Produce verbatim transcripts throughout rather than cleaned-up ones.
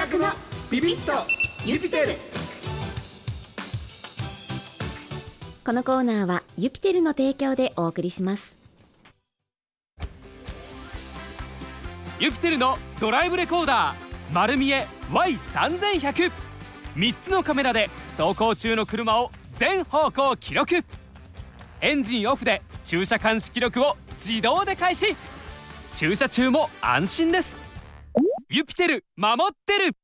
学のビビッとユピテル。 このコーナーはユピテルの提供でお送りします。 ユピテルのドライブレコーダー丸見え ワイさんぜんひゃく。 みっつのカメラで走行中の車を全方向記録。エンジンオフで駐車監視記録を自動で開始。駐車中も安心です。ユピテル守ってる。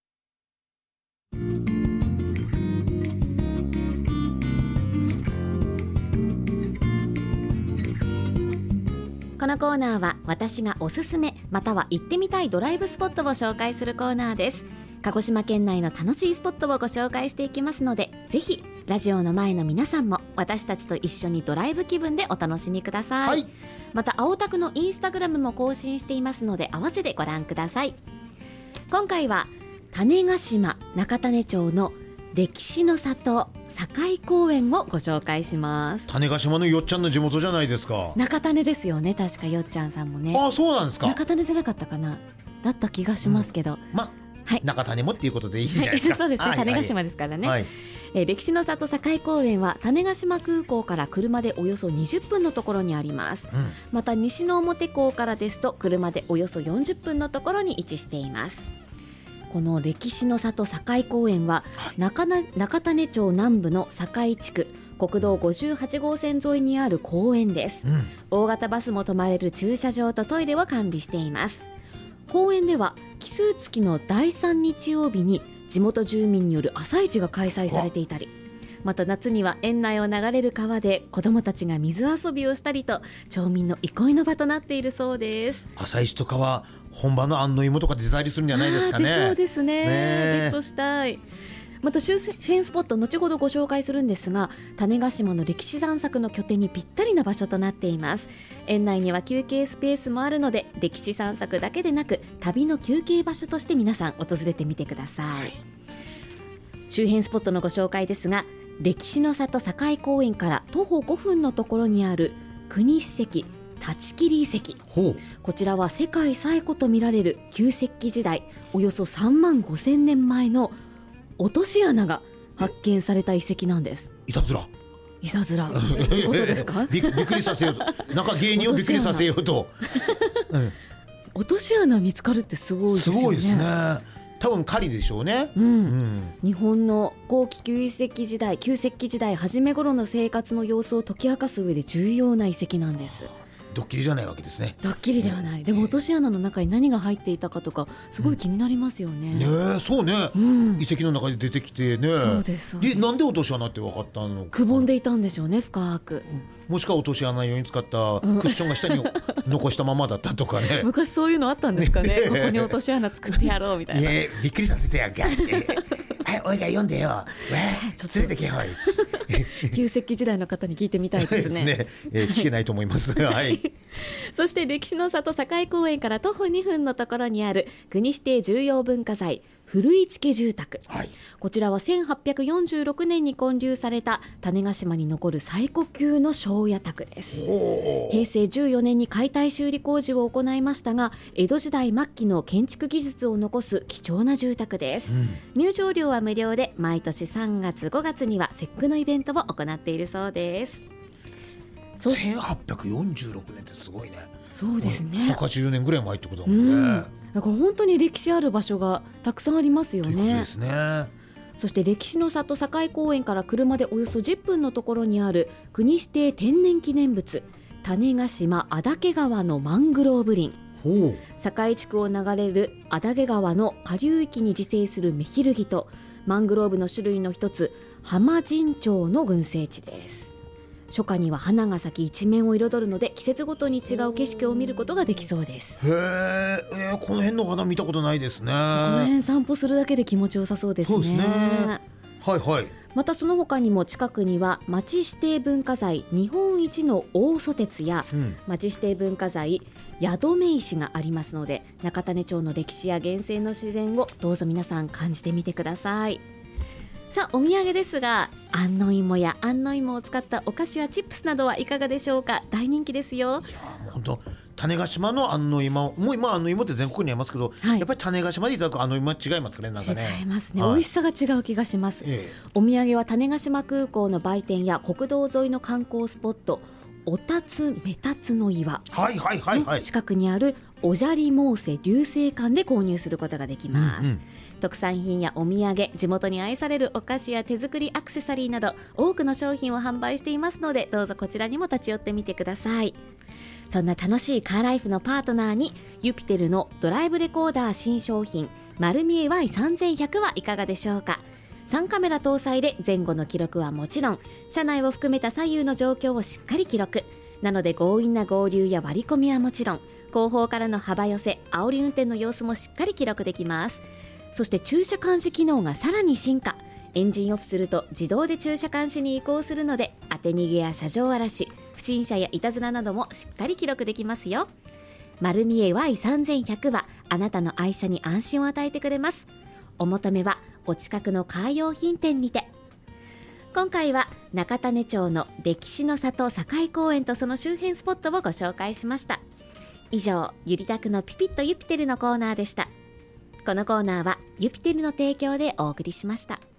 このコーナーは私がおすすめまたは行ってみたいドライブスポットを紹介するコーナーです。鹿児島県内の楽しいスポットをご紹介していきますので、ぜひラジオの前の皆さんも私たちと一緒にドライブ気分でお楽しみください、はい、また青タクのインスタグラムも更新していますので合わせてご覧ください。今回は種子島中種町の歴史の里堺公園をご紹介します。 種子島のよっちゃんの地元じゃないですか。 中種ですよね、確かよっちゃんさんもね。 ああ、そうなんですか。 中種じゃなかったかな、だった気がしますけど、うん、まはい、中種もっていうことでいいんじゃないですか。 そうですね、種子島ですからね、はい、えー、歴史の里堺公園は種子島空港から車でおよそにじゅっぷんのところにあります、うん、また西之表港からですと車でおよそよんじゅっぷんのところに位置しています。この歴史の里堺公園は、はい、中, 中種町南部の堺地区国道ごじゅうはち号線沿いにある公園です、うん、大型バスも止まれる駐車場とトイレを完備しています。公園では奇数月のだいさん日曜日に地元住民による朝市が開催されていたり、また夏には園内を流れる川で子どもたちが水遊びをしたりと町民の憩いの場となっているそうです。 朝市とかは本場の安納芋とか出たりするんじゃないですかね。 そうですね、ゲットしたい。また周辺スポット後ほどご紹介するんですが、種子島の歴史散策の拠点にぴったりな場所となっています。園内には休憩スペースもあるので歴史散策だけでなく旅の休憩場所として皆さん訪れてみてください、はい、周辺スポットのご紹介ですが、歴史の里堺公園から徒歩ごふんのところにある国史跡立切遺跡、こちらは世界最古とみられる旧石器時代およそさんまんごせんねんまえの落とし穴が発見された遺跡なんです。 いたずらいたずらってことですか。 び, びっくりさせようとなんか芸人をびっくりさせようと、 うん、落とし穴見つかるってすごいですよね。 すごいですね。多分狩りでしょうね、 うんうん、日本の後期旧石器時代旧石器時代初め頃の生活の様子を解き明かす上で重要な遺跡なんです。 ドッキリじゃないわけですね。 ドッキリではない、でも落とし穴の中に何が入っていたかとかすごい気になりますよね、うん、 ねえ、そうね、うん、遺跡の中で出てきてね。 そうですそうです。 え、なんで落とし穴って分かったの。 くぼんでいたんでしょうね、深く。 もしくは落とし穴用に使ったクッションが下に残したままだったとかね。 昔そういうのあったんですかね。ここに落とし穴作ってやろうみたいな。 いや、びっくりさせてやがってはい、おいが読んでよ、わー連れてけよ旧石器時代の方に聞いてみたいですね。 ですね、えー、聞けないと思います、はい、 そして歴史の里堺公園から徒歩にふんのところにある国指定重要文化財古市家住宅、はい、こちらはせんはっぴゃくよんじゅうろくねんに建立された種子島に残る最古級の庄屋宅です。平成じゅうよねんに解体修理工事を行いましたが、江戸時代末期の建築技術を残す貴重な住宅です、うん、入場料は無料で毎年さんがつごがつには節句のイベントを行っているそうです。 せんはっぴゃくよんじゅうろくねんってすごいね。 そうですね、 ひゃくはちじゅうねんぐらい前ってことだもんね、うん、 だから本当に歴史ある場所がたくさんありますよね。ということですね。そして歴史の里堺公園から車でおよそじゅっぷんのところにある国指定天然記念物種子島安岳川のマングローブ林、堺地区を流れる安岳川の下流域に自生するメヒルギとマングローブの種類の一つ浜神町の群生地です。初夏には花が咲き一面を彩るので季節ごとに違う景色を見ることができそうです。 へー、えー、この辺の花見たことないですね。この辺散歩するだけで気持ちよさそうですね。 そうですね、はいはい。 またその他にも近くには町指定文化財日本一の大蘇鉄や、うん、町指定文化財宿目石がありますので、中種町の歴史や原生の自然をどうぞ皆さん感じてみてください。さあお土産ですが、安納芋や安納芋を使ったお菓子やチップスなどはいかがでしょうか。大人気ですよ。 いや本当種子島の安納芋、もう今安納芋って全国にありますけど、 はい、 やっぱり種子島でいただく安納芋は違いますかね。なんかね違いますね、 はい、 美味しさが違う気がします、 ええ、 お土産は種子島空港の売店や国道沿いの観光スポットおたつめたつの岩の近くにあるおじゃりモーセ流星館で購入することができます、うんうん、特産品やお土産、地元に愛されるお菓子や手作りアクセサリーなど多くの商品を販売していますので、どうぞこちらにも立ち寄ってみてください。そんな楽しいカーライフのパートナーにユピテルのドライブレコーダー新商品丸見え ワイさんぜんひゃく はいかがでしょうか。さんカメラ搭載で前後の記録はもちろん、車内を含めた左右の状況をしっかり記録なので、強引な合流や割り込みはもちろん、後方からの幅寄せ、煽り運転の様子もしっかり記録できます。そして駐車監視機能がさらに進化。エンジンオフすると自動で駐車監視に移行するので、当て逃げや車上荒らし、不審者やいたずらなどもしっかり記録できますよ。丸見え ワイさんぜんひゃく はあなたの愛車に安心を与えてくれます。お求めはお近くのカー用品店にて。今回は中種町の歴史の里堺公園とその周辺スポットをご紹介しました。以上、ゆりたくのピピッとユピテルのコーナーでした。このコーナーはユピテルの提供でお送りしました。